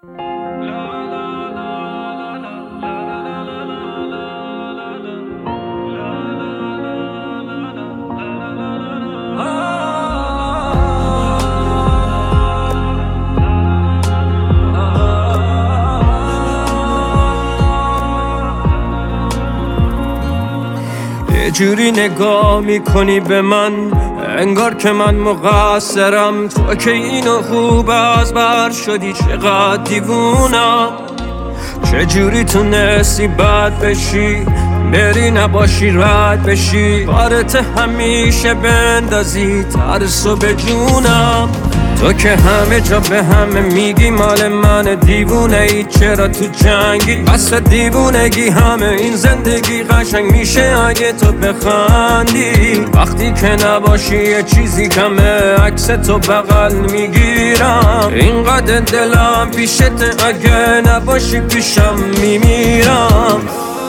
یه جوری نگاه میکنی به من انگار که من مقصرم، تو که اینو خوب از بر شدی، چقدر دیوونم. چجوری تونستی بد بشی، بری نباشی رد بشی، بارت همیشه بندازی ترسو به جونم. تو که همه جا به همه میگی مال من، دیوونه ای چرا تو جنگی؟ بس دیوونگی همه این زندگی قشنگ میشه اگه تو بخندی. وقتی که نباشی یه چیزی کمه، عکس تو بغل میگیرم. اینقدر دلم پیشت اگه نباشی پیشم میمیرم.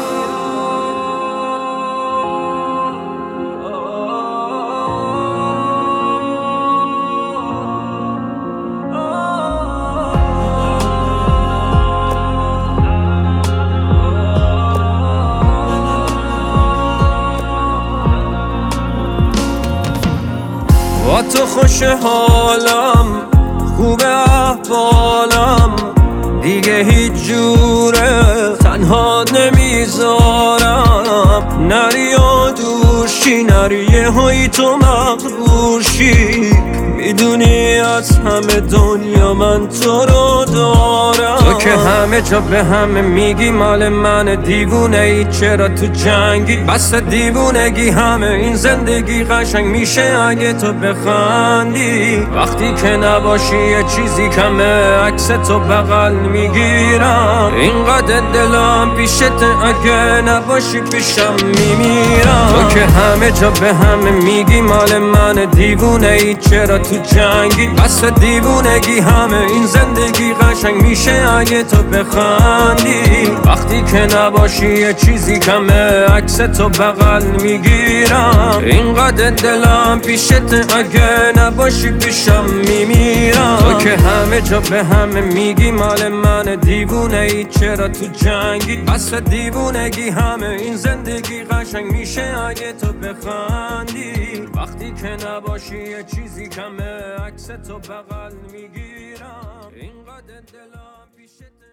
با تو خوش حالم، خوب احوالم، دیگه هیچ جوره تنها نمیذارم. نری و دوشی، نری یه هایی تو مغرور شی، میدونی از همه دنیا من تو رو دارم. تو که همه جا به همه میگی مال من، دیوونه ای چرا تو جنگی؟ بس دیوونگی همه این زندگی قشنگ میشه اگه تو بخندی. وقتی که نباشی یه چیزی کمه، عکس تو بغل میگیرم. اینقدر دلم پیشت اگه نباشی پیشم میمیرم. تو که همه جا به همه میگی مال من، دیوونه ای چرا تو جنگی؟ بس دیوونگی همه این زندگی قشنگ میشه اگه تو بخندی. وقتی که نباشی یه چیزی کمه، عکس تو بغل میگیرم. اینقدر دلم پیشت اگه نباشی پیشم میمیرم. تو که همه جا به همه میگی مال من، دیوونه ای چرا تو جنگی؟ بس دیوونگی همه این زندگی قشنگ میشه اگه تو بخندی. وقتی که نباشی یه چیزی کمه، عکس تو بغل میگیرم. اینقدر دلم پیشت